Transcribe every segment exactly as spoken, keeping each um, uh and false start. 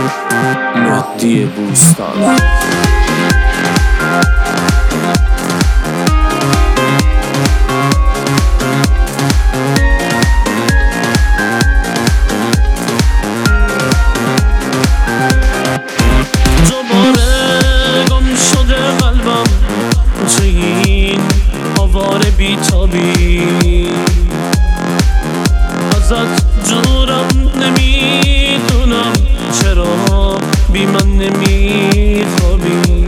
مهدی بوستان. دوباره گم شده قلبم تو این آواره بیتابی، ازت دورم نمیدونم چرا بی من نمیخوابی،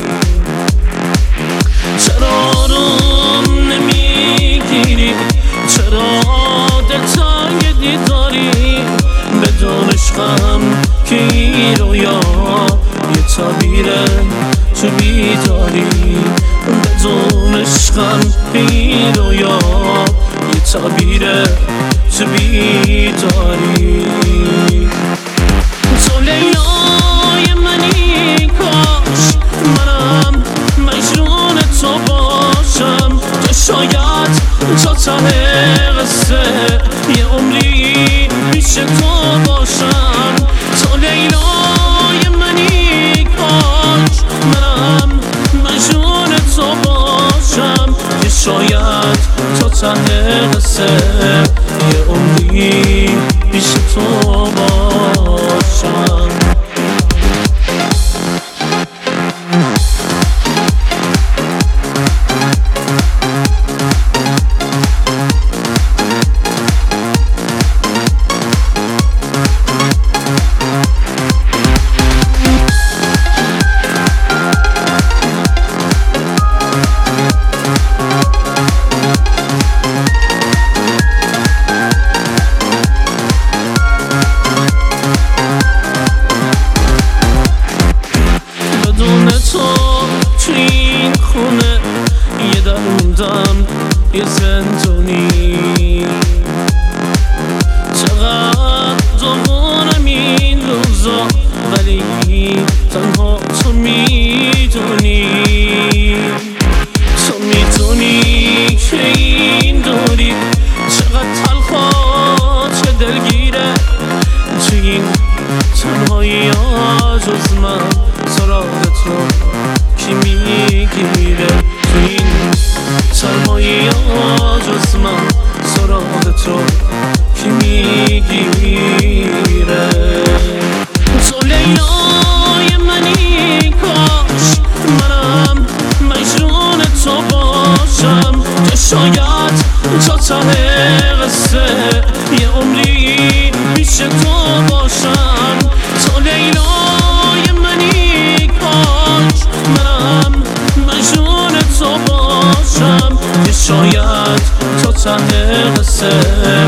چرا آروم نمیگیری، چرا دلتنگ دیداری، بدون عشقم که این رویا یه تعبیره تو بیداری، بدون عشقم که این رویا یه تعبیره تو بیداری. تو لیلای منی، کاش منم مجنون تو باشم که شاید تا ته قصه یه عمری پیش تو باشم. تو لیلای منی، کاش منم مجنون تو باشم که شاید تا ته قصه یه عمری پیش تو باشم. تو این خونه یه در موندم یه زندونی، چقدر دوبارم این روزا ولی تنها تو میدونی، تو میدونی که این دوری چقدر تلخا چه دلگیره، تو این تنهایی ها جز من سراغ تو کی میگیره، تو این تنهایی ها جز من سراغ تو کی میگیره. تو لیلای منی، کاش منم مجنون تو باشم که شاید تا ته قصه یه عمری پیش تو باشم. تو لیلای منی، کاش منم مجنون تو باشم که شاید تا ته قصه